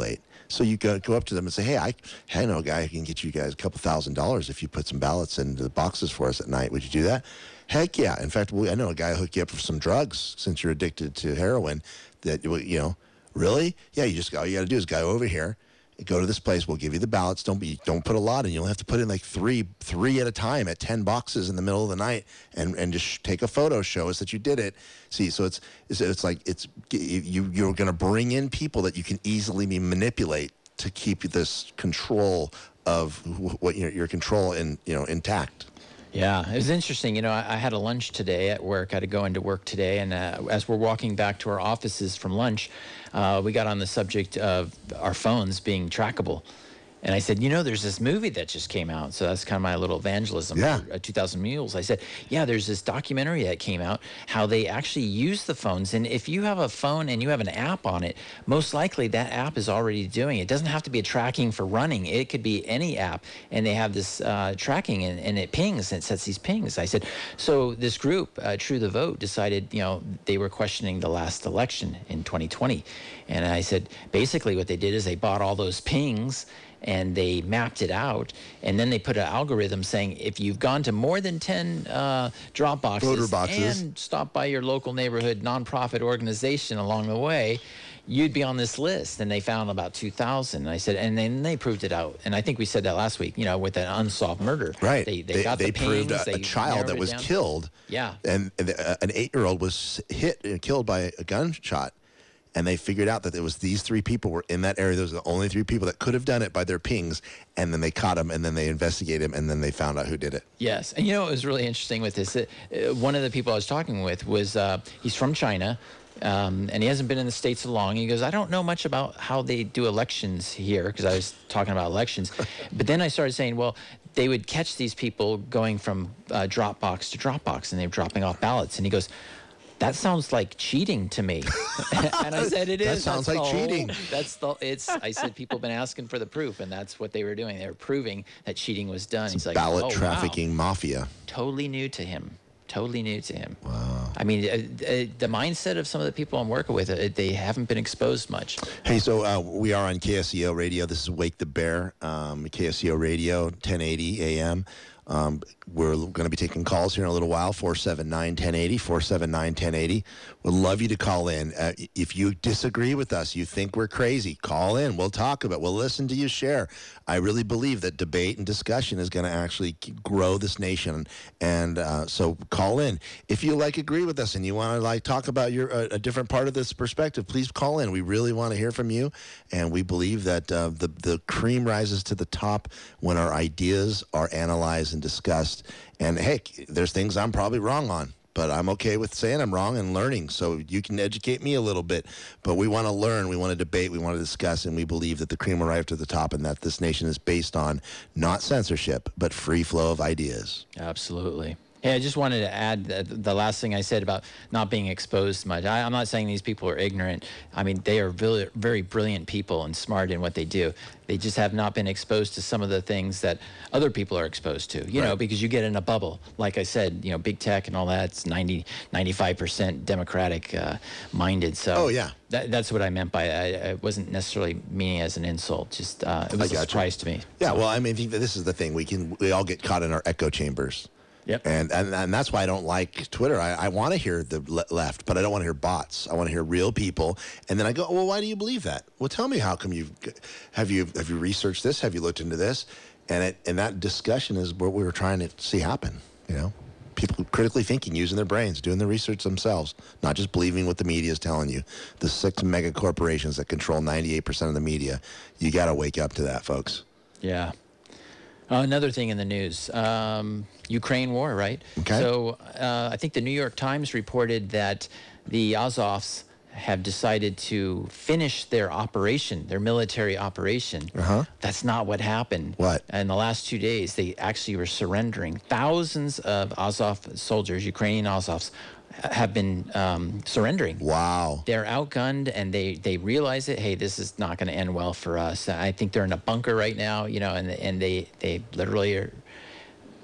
So you go go up to them and say, hey, I, I know a guy who can get you guys a couple thousand dollars if you put some ballots into the boxes for us at night. Would you do that? Heck yeah. In fact, we, I know a guy who hook you up for some drugs since you're addicted to heroin. That, you know, really? Yeah, you just go, all you got to do is go over here. Go to this place. We'll give you the ballots. Don't be. Don't put a lot in. You'll have to put in like three, three at a time at ten boxes in the middle of the night, and and just take a photo. Show us that you did it. See, so it's it's, it's like it's you. You're going to bring in people that you can easily manipulate to keep this control of what your your control in you know intact. Yeah, it was interesting. You know, I, I had a lunch today at work. I had to go into work today, and uh, as we're walking back to our offices from lunch, uh, we got on the subject of our phones being trackable. And I said, you know, there's this movie that just came out. So that's kind of my little evangelism yeah. for uh, two thousand Mules. I said, yeah, there's this documentary that came out, how they actually use the phones. And if you have a phone and you have an app on it, most likely that app is already doing it. It doesn't have to be a tracking for running. It could be any app. And they have this uh, tracking, and, and it pings, and it sets these pings. I said, so this group, uh, True the Vote, decided, you know, they were questioning the last election in twenty twenty. And I said, basically what they did is they bought all those pings, and they mapped it out, and then they put an algorithm saying if you've gone to more than ten uh, drop boxes, Voter boxes and stopped by your local neighborhood nonprofit organization along the way, you'd be on this list. And they found about two thousand. And I said, and then they proved it out. And I think we said that last week, you know, with an unsolved murder. Right. They, they, they got they the proved pings, a, a they child that narrowed it was down. killed. Yeah. And, and uh, an eight-year-old was hit and killed by a gunshot. And they figured out that it was these three people were in that area. Those are the only three people that could have done it by their pings. And then they caught him, and then they investigated him, and then they found out who did it. Yes. And you know what was really interesting with this? Uh, one of the people I was talking with was, uh, he's from China, um, and he hasn't been in the States so long. He goes, I don't know much about how they do elections here, because I was talking about elections. But then I started saying, well, they would catch these people going from uh, Dropbox to Dropbox, and they were dropping off ballots. And he goes, that sounds like cheating to me. And I said, it is. That sounds that's like the cheating. Whole, that's the, it's, I said, people have been asking for the proof, and that's what they were doing. They were proving that cheating was done. It's He's like, ballot oh, trafficking wow. mafia. Totally new to him. Totally new to him. Wow. I mean, uh, uh, the mindset of some of the people I'm working with, uh, they haven't been exposed much. Hey, so uh, we are on K S E O Radio. This is Wake the Bear, um, K S E O Radio, ten eighty A M. Um, we're going to be taking calls here in a little while, four seven nine, one oh eight oh, four seven nine, one oh eight oh. We'd love you to call in. Uh, if you disagree with us, you think we're crazy, call in. We'll talk about it. We'll listen to you share. I really believe that debate and discussion is going to actually grow this nation. And uh, so call in. If you like agree with us and you want to like talk about your uh, a different part of this perspective, please call in. We really want to hear from you. And we believe that uh, the, the cream rises to the top when our ideas are analyzed and discussed. And heck, there's things I'm probably wrong on, but I'm okay with saying I'm wrong and learning. So you can educate me a little bit, but we want to learn, we want to debate, we want to discuss, and we believe that the cream will rise to the top, and that this nation is based on not censorship, but free flow of ideas. Absolutely. Yeah, I just wanted to add the, the last thing I said about not being exposed much. I, I'm not saying these people are ignorant. I mean, they are very, very brilliant people and smart in what they do. They just have not been exposed to some of the things that other people are exposed to, you right. know, because you get in a bubble. Like I said, you know, big tech and all that, it's ninety, ninety-five percent Democratic uh, minded. So oh, yeah. That, that's what I meant by it. I, I wasn't necessarily meaning it as an insult. Just uh, it was a surprise you. to me. Yeah, so. well, I mean, I think that this is the thing. We can we all get caught in our echo chambers. Yep. And, and and that's why I don't like Twitter. I, I want to hear the le- left, but I don't want to hear bots. I want to hear real people. And then I go, well, why do you believe that? Well, tell me, how come you've have you have you researched this? Have you looked into this? And it and that discussion is what we were trying to see happen. You know, people critically thinking, using their brains, doing the research themselves, not just believing what the media is telling you. The six mega corporations that control ninety-eight percent of the media. You got to wake up to that, folks. Yeah. Uh, another thing in the news, um, Ukraine war, right? Okay. So uh, I think the New York Times reported that the Azovs have decided to finish their operation, their military operation. Uh-huh. That's not what happened. What? In the last two days, they actually were surrendering. Thousands of Azov soldiers, Ukrainian Azovs, have been um, surrendering. Wow. They're outgunned, and they, they realize it. Hey, this is not going to end well for us. I think they're in a bunker right now, you know, and and they, they literally are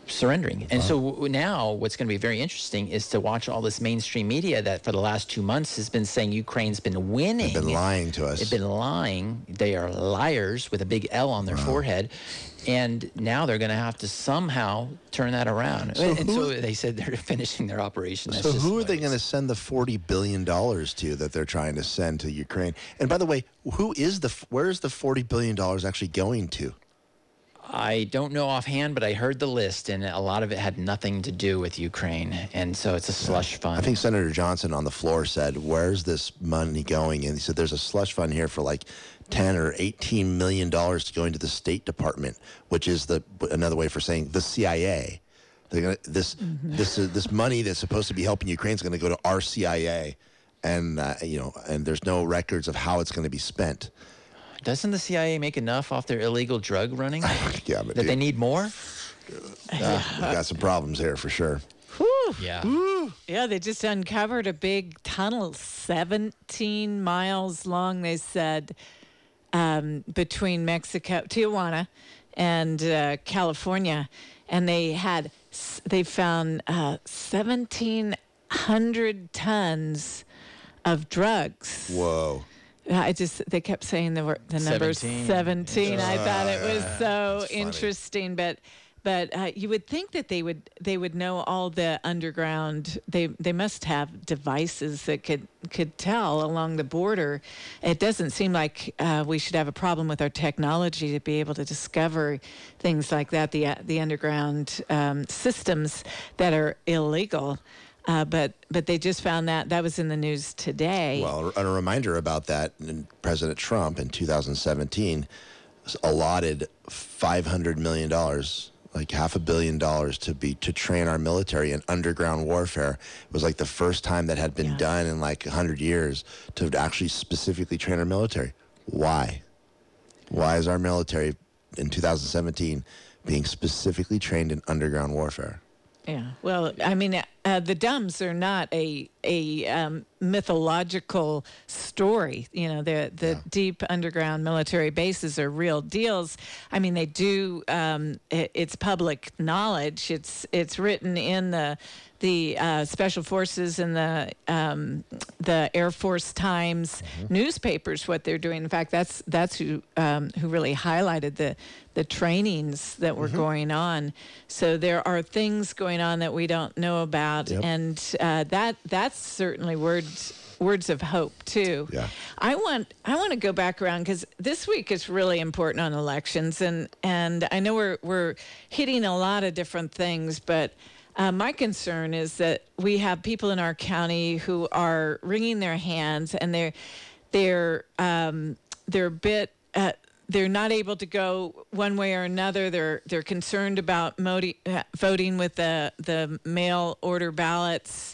surrendering. And wow. so w- now what's going to be very interesting is to watch all this mainstream media that for the last two months has been saying Ukraine's been winning. They've been lying to us. They've been lying. They are liars with a big L on their wow. forehead. And now they're going to have to somehow turn that around. So and who, so they said they're finishing their operation. That's so just who are they going to send the forty billion dollars to that they're trying to send to Ukraine? And by the way, who is the where is the forty billion dollars actually going to? I don't know offhand, but I heard the list, and a lot of it had nothing to do with Ukraine. And so it's a slush fund. I think Senator Johnson on the floor said, where's this money going? And he said, there's a slush fund here for like ten or eighteen million dollars to go into the State Department, which is the another way for saying the C I A. They're gonna, this mm-hmm. this uh, this money that's supposed to be helping Ukraine is going to go to our C I A, and uh, you know, and there's no records of how it's going to be spent. Doesn't the C I A make enough off their illegal drug running? yeah, but that dude, they need more? Uh, we got some problems here for sure. Whew. Yeah. Whew. Yeah, they just uncovered a big tunnel, seventeen miles long, they said, um, between Mexico, Tijuana, and uh, California. And they had, they found uh, seventeen hundred tons of drugs. Whoa. I just, they kept saying the, word, the number seventeen. seventeen. I thought it was so That's interesting, but but uh, you would think that they would they would know all the underground. They they must have devices that could could tell along the border. It doesn't seem like uh, we should have a problem with our technology to be able to discover things like that. The the underground um, systems that are illegal. Uh, but but they just found that that was in the news today. Well, a reminder about that: President Trump in two thousand seventeen allotted five hundred million dollars, like half a billion dollars, to be to train our military in underground warfare. It was like the first time that had been yeah. done in like a hundred years to actually specifically train our military. Why? Why is our military in two thousand seventeen being specifically trained in underground warfare? Yeah, well, I mean, uh, the Dumbs are not a a um, mythological story. You know, the the yeah. deep underground military bases are real deals. I mean, they do. Um, it, it's public knowledge. It's it's written in the the uh, Special Forces and the um, the Air Force Times mm-hmm. newspapers. What they're doing. In fact, that's that's who um, who really highlighted the the trainings that were mm-hmm. going on. So there are things going on that we don't know about, yep. and uh, that that's certainly words words of hope too. Yeah. I want I want to go back around because this week is really important on elections, and and I know we're we're hitting a lot of different things, but uh, my concern is that we have people in our county who are wringing their hands, and they're they're um, they're a bit. Uh, They're not able to go one way or another. They're they're concerned about modi- uh, voting with the the mail order ballots.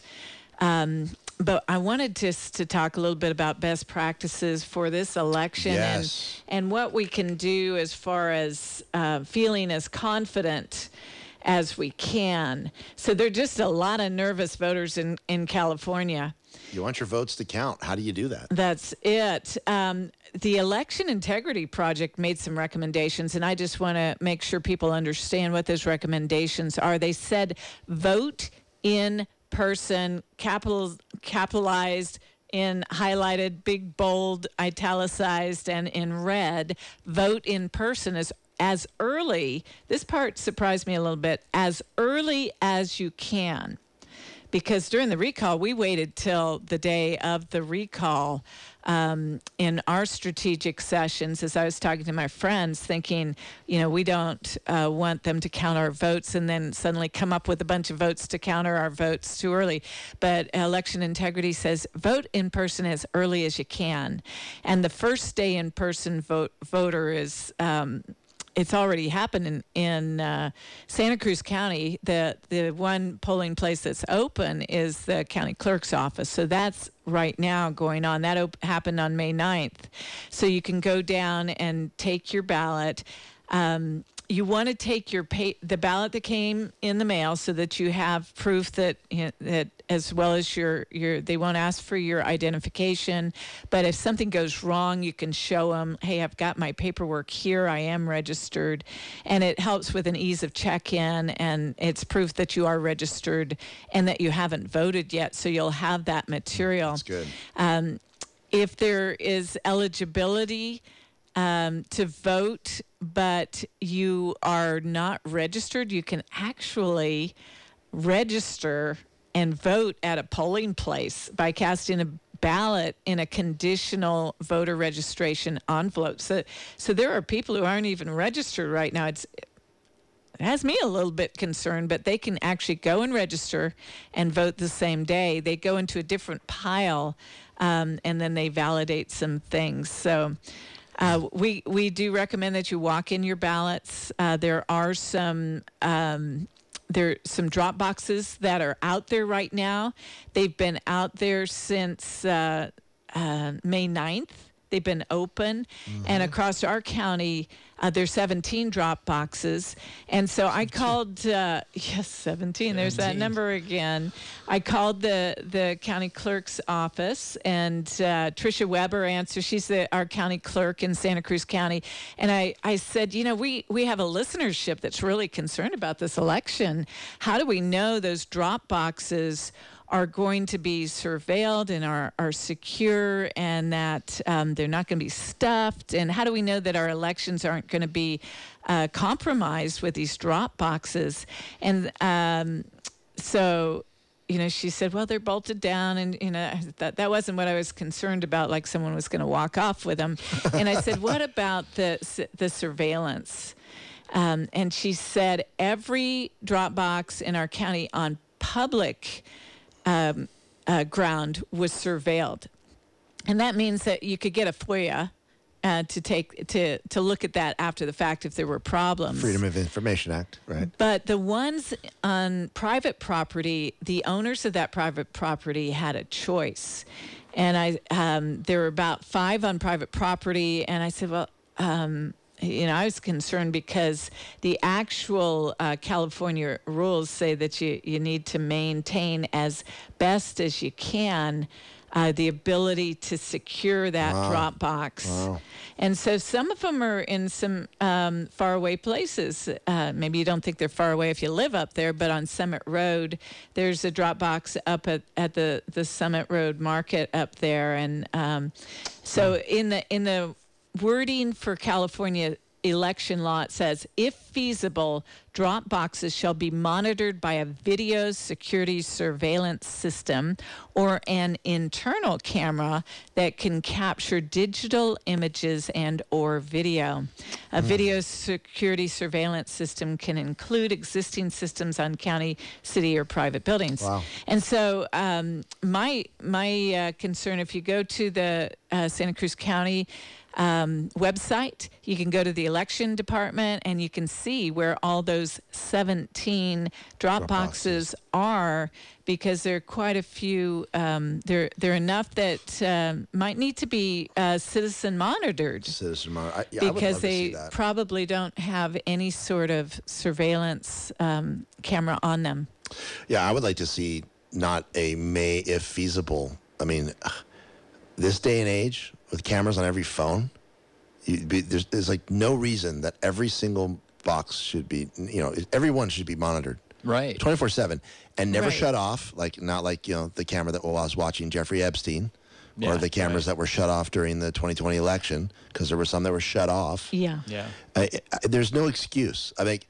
Um, but I wanted just to talk a little bit about best practices for this election yes. and and what we can do as far as uh, feeling as confident as we can. So there are just a lot of nervous voters in, in California. You want your votes to count. How do you do that? That's it. Um, the Election Integrity Project made some recommendations, and I just want to make sure people understand what those recommendations are. They said vote in person, capital, capitalized in highlighted, big, bold, italicized, and in red. Vote in person as as early, this part surprised me a little bit, as early as you can. Because during the recall, we waited till the day of the recall um, in our strategic sessions, as I was talking to my friends, thinking, you know, we don't uh, want them to count our votes and then suddenly come up with a bunch of votes to counter our votes too early. But Election Integrity says vote in person as early as you can. And the first day in person vote voter is... Um, It's already happened in, in uh, Santa Cruz County. The the one polling place that's open is the county clerk's office. So that's right now going on. That op- happened on May ninth. So you can go down and take your ballot. Um, you want to take your pay, the ballot that came in the mail so that you have proof that, you know, that as well as your, your, they won't ask for your identification. But if something goes wrong, you can show them, hey, I've got my paperwork here. I am registered. And it helps with an ease of check-in, and it's proof that you are registered and that you haven't voted yet. So you'll have that material. That's good. Um, if there is eligibility um, to vote, but you are not registered, you can actually register and vote at a polling place by casting a ballot in a conditional voter registration envelope. So, so there are people who aren't even registered right now. It's, it has me a little bit concerned, but they can actually go and register and vote the same day. They go into a different pile, um, and then they validate some things. So uh, we we do recommend that you walk in your ballots. Uh, there are some um, there are some drop boxes that are out there right now. They've been out there since uh, uh, May ninth. They've been open, mm-hmm. and across our county, uh, there's seventeen drop boxes. And so I called, uh, yes, seventeen, there's that number again. I called the, the county clerk's office, and uh, Tricia Weber answered. She's the, our county clerk in Santa Cruz County. And I, I said, you know, we, we have a listenership that's really concerned about this election. How do we know those drop boxes are going to be surveilled and are, are secure, and that um, they're not going to be stuffed? And how do we know that our elections aren't going to be uh, compromised with these drop boxes? And um, so, you know, she said, well, they're bolted down. And, you know, that, that wasn't what I was concerned about, like someone was going to walk off with them. And I said, what about the the surveillance? Um, and she said, every drop box in our county on public Um, uh, ground was surveilled, and that means that you could get a FOIA uh, to take to to look at that after the fact if there were problems. Freedom of Information Act, right? But the ones on private property, the owners of that private property had a choice, and I um, there were about five on private property, and I said, well. Um, You know, I was concerned because the actual uh, California rules say that you, you need to maintain as best as you can uh, the ability to secure that wow. drop box. Wow. And so some of them are in some um, faraway places. Uh, maybe you don't think they're far away if you live up there, but on Summit Road, there's a drop box up at, at the, the Summit Road Market up there. And um, so in the in the wording for California election law, it says, if feasible, drop boxes shall be monitored by a video security surveillance system or an internal camera that can capture digital images and or video. A mm. video security surveillance system can include existing systems on county, city, or private buildings. Wow. And so um, my, my uh, concern, if you go to the uh, Santa Cruz County Um, website, you can go to the election department and you can see where all those seventeen drop, drop boxes, boxes are, because there are quite a few. Um, there, there are enough that um, might need to be uh, citizen monitored. Citizen monitored, yeah, because I would love they to see that. probably don't have any sort of surveillance um, camera on them. Yeah, I would like to see not a may if feasible. I mean, this day and age, with cameras on every phone, you'd be, there's, there's like no reason that every single box should be, you know, everyone should be monitored. Right. twenty-four seven and never Right. shut off, like not like, you know, the camera that well, I was watching Jeffrey Epstein Yeah, or the cameras right. that were shut off during the twenty twenty election, because there were some that were shut off. Yeah. Yeah. I, I, there's no excuse. I mean,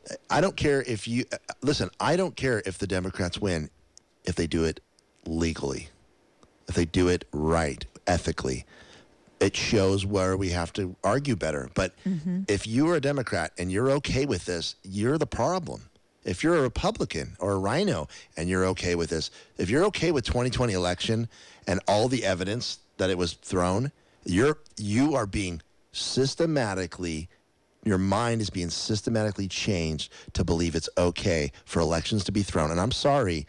I don't care if you, listen, I don't care if the Democrats win if they do it legally, if they do it right, ethically. It shows where we have to argue better. But mm-hmm. if you're a Democrat and you're okay with this, you're the problem. If you're a Republican or a Rhino and you're okay with this, if you're okay with twenty twenty election and all the evidence that it was thrown, you're you are being systematically, your mind is being systematically changed to believe it's okay for elections to be thrown. And I'm sorry,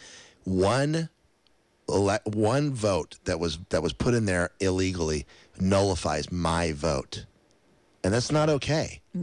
one ele- one vote that was that was put in there illegally nullifies my vote. And that's not okay. No.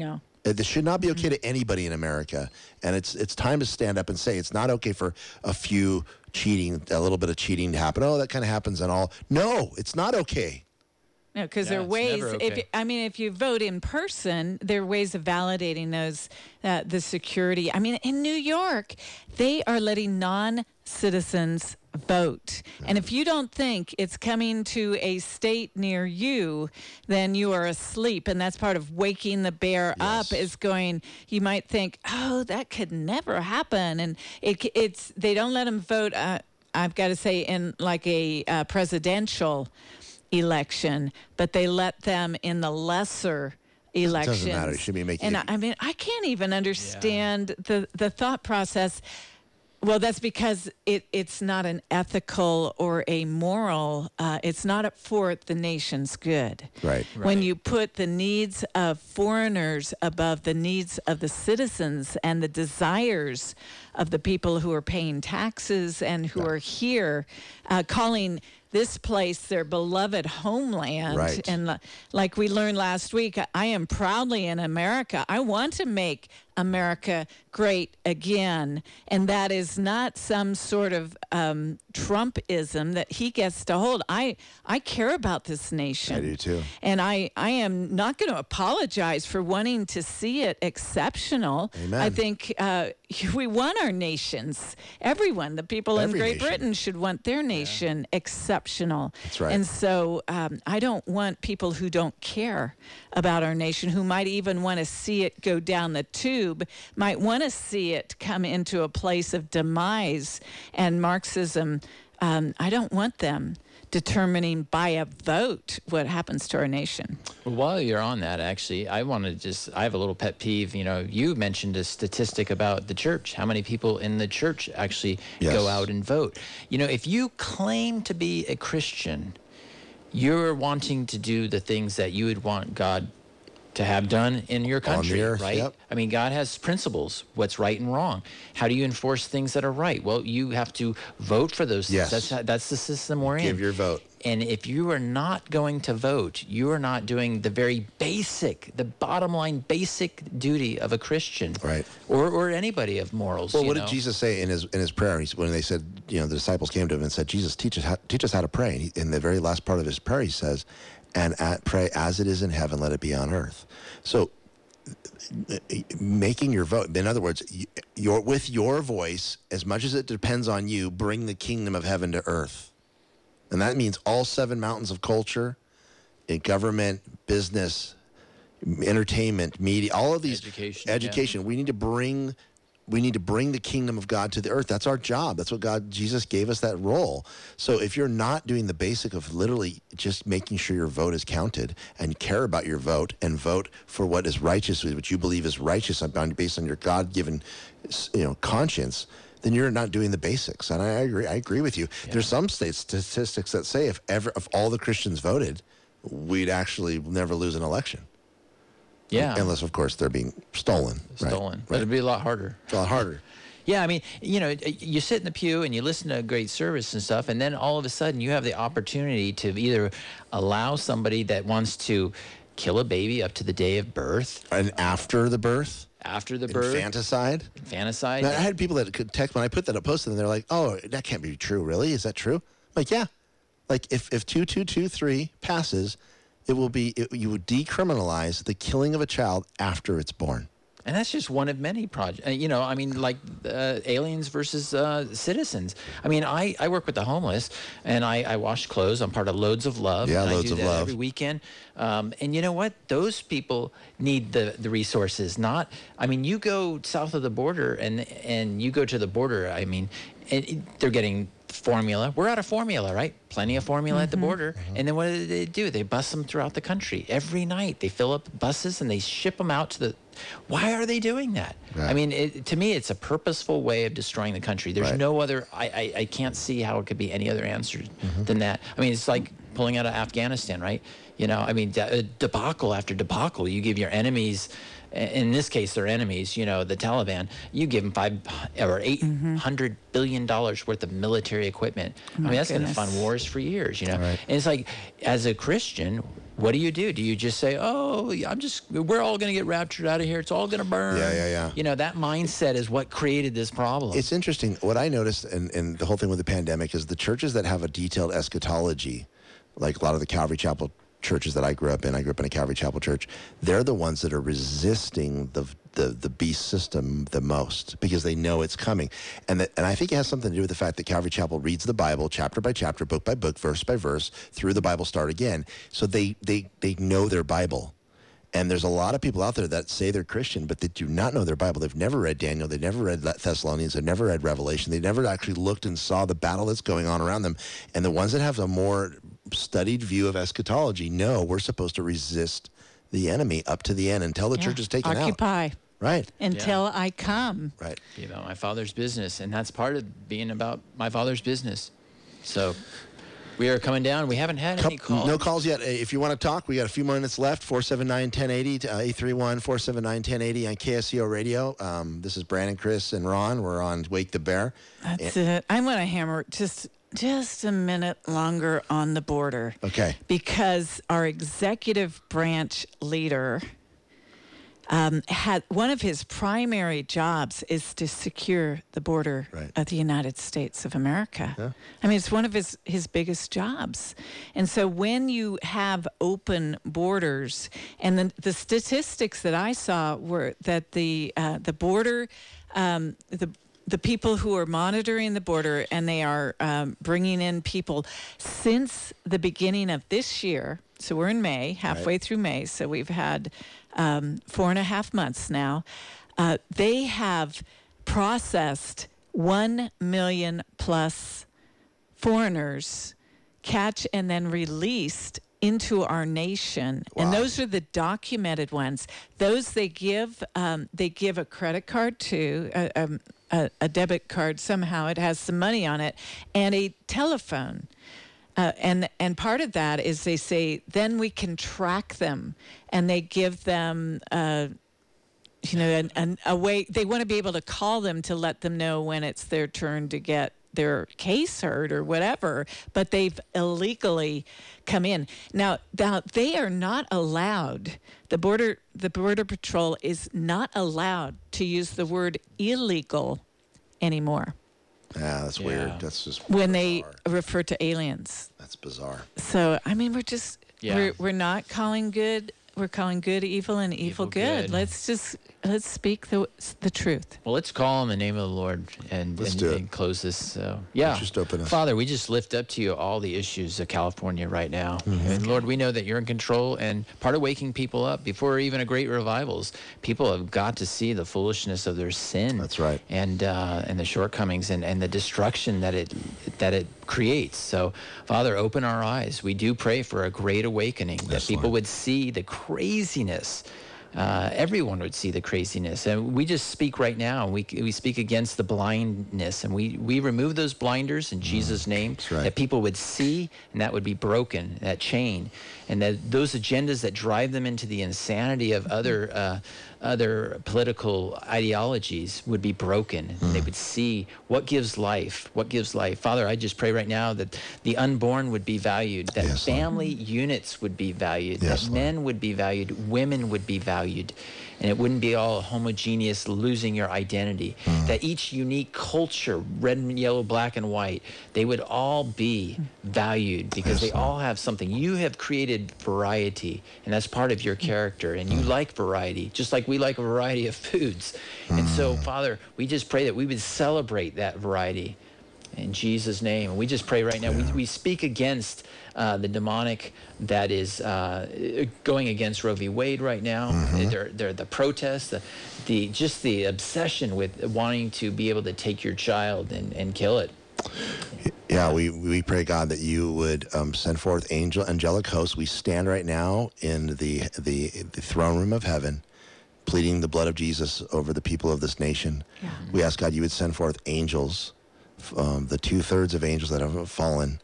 Uh, This should not be okay to anybody in America. And it's it's time to stand up and say it's not okay for a few cheating, a little bit of cheating to happen. Oh, that kind of happens and all. No, it's not okay. No, because Yeah, there are it's ways. never If okay. I mean, if you vote in person, there are ways of validating those uh, the security. I mean, in New York, they are letting non-citizens vote, and if you don't think it's coming to a state near you, then you are asleep. And that's part of waking the bear Yes. up. Is going. You might think, oh, that could never happen, and it it's they don't let them vote. Uh, I've got to say, in like a uh, presidential election, but they let them in the lesser elections. doesn't matter. You should be making And it- I, I mean, I can't even understand the the thought process. Well, that's because it, it's not an ethical or a moral. Uh, it's not for the nation's good. Right. When you put the needs of foreigners above the needs of the citizens and the desires of the people who are paying taxes and who are here, uh, calling this place their beloved homeland. Right. And li- like we learned last week, I am proudly in America. I want to make America great again. And that is not some sort of um, Trumpism that he gets to hold. I, I care about this nation. I do too. And I, I am not going to apologize for wanting to see it exceptional. Amen. I think uh, we want our nations. Everyone, the people Every in Great nation. Britain should want their nation exceptional. That's right. And so um, I don't want people who don't care about our nation, who might even want to see it go down the tube, might want to see it come into a place of demise and Marxism. Um, I don't want them determining by a vote what happens to our nation. Well, while you're on that, actually, I want to just, I have a little pet peeve. You know, you mentioned a statistic about the church, how many people in the church actually Yes. go out and vote. You know, if you claim to be a Christian, you're wanting to do the things that you would want God to have done in your country, earth, right? yep. I mean, God has principles, what's right and wrong. How do you enforce things that are right? Well, you have to vote for those things. Yes. That's, how- that's the system we're in. Give your vote. And if you are not going to vote, you are not doing the very basic, the bottom line basic duty of a Christian. Right. Or, or anybody of morals. Well, you what know? did Jesus say in his in his prayer? He's, when they said, you know, the disciples came to him and said, "Jesus, teach us how, teach us how to pray." And he, in the very last part of his prayer, he says, "And at, pray as it is in heaven, let it be on earth." So, uh, making your vote. In other words, you, your with your voice, as much as it depends on you, bring the kingdom of heaven to earth, and that means all seven mountains of culture, in government, business, entertainment, media, all of these Education, education. We need to bring we need to bring the kingdom of God to the earth. That's our job. That's what God, Jesus gave us that role. So if you're not doing the basic of literally just making sure your vote is counted and care about your vote and vote for what is righteous, what you believe is righteous based on your God-given, you know, conscience, then you're not doing the basics. And I agree. I agree with you. Yeah. There's some state statistics that say if ever, if all the Christians voted, we'd actually never lose an election. Yeah. Unless, of course, they're being stolen. right? Stolen. But Right. it'd be a lot harder. It's a lot harder. Yeah, I mean, you know, you sit in the pew and you listen to a great service and stuff, and then all of a sudden you have the opportunity to either allow somebody that wants to kill a baby up to the day of birth, And after the birth, after the birth, infanticide. infanticide. Now, I had people that could text when I put that up, posted, and they're like, "Oh, that can't be true. Really? Is that true?" I'm like, yeah. Like if if two two two three passes, it will be it, you would decriminalize the killing of a child after it's born. And that's just one of many projects. You know, I mean, like uh, aliens versus uh, citizens. I mean, I, I work with the homeless, and I, I wash clothes. I'm part of Loads of Love. Yeah, and Loads I do of that Love. every weekend. Um, and you know what? Those people need the, the resources. Not, I mean, you go south of the border, and and you go to the border. I mean, and it, they're getting formula. We're out of formula, right? Plenty of formula at the border. And then what do they do? They bus them throughout the country every night. They fill up buses and they ship them out to the. Why are they doing that? Yeah. I mean, it, to me, it's a purposeful way of destroying the country. There's Right. no other. I, I I can't see how it could be any other answer than that. I mean, it's like pulling out of Afghanistan, right? You know, I mean, de- debacle after debacle. You give your enemies. In this case, they're enemies, you know, the Taliban, you give them five or eight hundred billion dollars worth of military equipment. I mean, My that's going to goodness. fund wars for years, you know. Right. And it's like, as a Christian, what do you do? Do you just say, oh, I'm just, we're all going to get raptured out of here. It's all going to burn. Yeah, yeah, yeah. You know, that mindset is what created this problem. It's interesting. What I noticed, and, and the whole thing with the pandemic, is the churches that have a detailed eschatology, like a lot of the Calvary Chapel churches that I grew up in, I grew up in a Calvary Chapel church, they're the ones that are resisting the the, the beast system the most because they know it's coming. And that, and I think it has something to do with the fact that Calvary Chapel reads the Bible chapter by chapter, book by book, verse by verse, through the Bible start again. So they, they, they know their Bible. And there's a lot of people out there that say they're Christian, but they do not know their Bible. They've never read Daniel. They've never read Thessalonians. They've never read Revelation. They've never actually looked and saw the battle that's going on around them. And the ones that have a more studied view of eschatology know we're supposed to resist the enemy up to the end until the Yeah. church is taken Occupy. out. Occupy. Right. Until Yeah. I come. Right. Be about my Father's business, and that's part of being about my Father's business. So we are coming down. We haven't had any calls. No calls yet. If you want to talk, we got a few minutes left. four seven nine, one oh eight oh, uh, eight three one, four seven nine, one oh eight oh on K S C O Radio. Um, this is Brandon, Chris, and Ron. We're on Wake the Bear. That's and, it. I want to hammer just just a minute longer on the border. Okay. Because our executive branch leader um, had one of his primary jobs is to secure the border Right. of the United States of America. Yeah. I mean, it's one of his, his biggest jobs. And so when you have open borders, and the, the statistics that I saw were that the uh, the border, um, the the people who are monitoring the border, and they are um, bringing in people since the beginning of this year. So we're in May, halfway Right. through May. So we've had um, four and a half months now. Uh, they have processed one million plus foreigners, catch and then released into our nation. And Wow. those are the documented ones. Those they give, um, they give a credit card to, a, um, a, a debit card somehow. It has some money on it, and a telephone. Uh, and and part of that is they say, then we can track them, and they give them, uh, you know, an, an, a way. They want to be able to call them to let them know when it's their turn to get their case heard or whatever. But they've illegally come in. Now, now they are not allowed. The border the border patrol is not allowed to use the word illegal anymore Yeah, that's Yeah. weird. That's just when they bizarre. refer to aliens. That's bizarre. So, I mean, we're just, Yeah. we're, we're not calling good, we're calling good evil and evil, Evil good. good. Let's just, let's speak the the truth. Well, let's call on the name of the Lord and, Let's and, do it. and close this. So, yeah. Let's just open us. Father, we just lift up to you all the issues of California right now. Mm-hmm. And Lord, we know that you're in control, and part of waking people up before even a great revivals, people have got to see the foolishness of their sin. That's right. And uh, and the shortcomings and, and the destruction that it that it creates. So, Father, open our eyes. We do pray for a great awakening, that Yes, people Lord. would see the craziness. Uh, everyone would see the craziness, and we just speak right now. We we speak against the blindness, and we we remove those blinders in Jesus' name. right. That people would see, and that would be broken. That chain, and that those agendas that drive them into the insanity of other uh, other political ideologies would be broken. And they would see what gives life. What gives life, Father? I just pray right now that the unborn would be valued. That Yes, Lord. family units would be valued. Yes, that Lord. men would be valued, women would be valued, and it wouldn't be all homogeneous, losing your identity. That each unique culture, red and yellow, black and white, they would all be valued because Yes, they all have something. You have created variety, and that's part of your character, and you like variety, just like we like a variety of foods. And so, Father, we just pray that we would celebrate that variety. In Jesus' name. And we just pray right now. We, we speak against uh, the demonic that is uh, going against Roe v. Wade right now. They're, they're the protests, the, the just the obsession with wanting to be able to take your child and, and kill it. Yeah, we, we pray, God, that you would um, send forth angel angelic hosts. We stand right now in the, the the throne room of heaven, pleading the blood of Jesus over the people of this nation. Yeah. We ask, God, you would send forth angels, um, the two-thirds of angels that have fallen,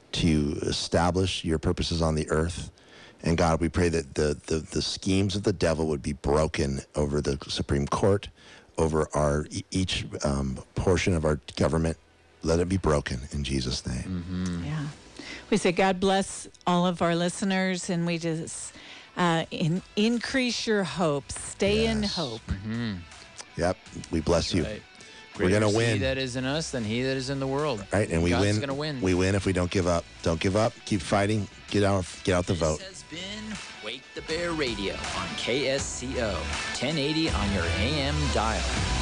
to establish your purposes on the earth. And God, we pray that the, the, the schemes of the devil would be broken over the Supreme Court, over our e- each um, portion of our government. Let it be broken in Jesus' name. Yeah. We say God bless all of our listeners, and we just uh, in, increase your hope. Stay Yes. in hope. Mm-hmm. Yep. We bless you. Right. We're going to Greater is win. He that is in us than he that is in the world. Right, and we God's win. gonna win. We win if we don't give up. Don't give up. Keep fighting. Get out. Get out the vote. This has been Wake the Bear Radio on K S C O ten eighty on your A M dial.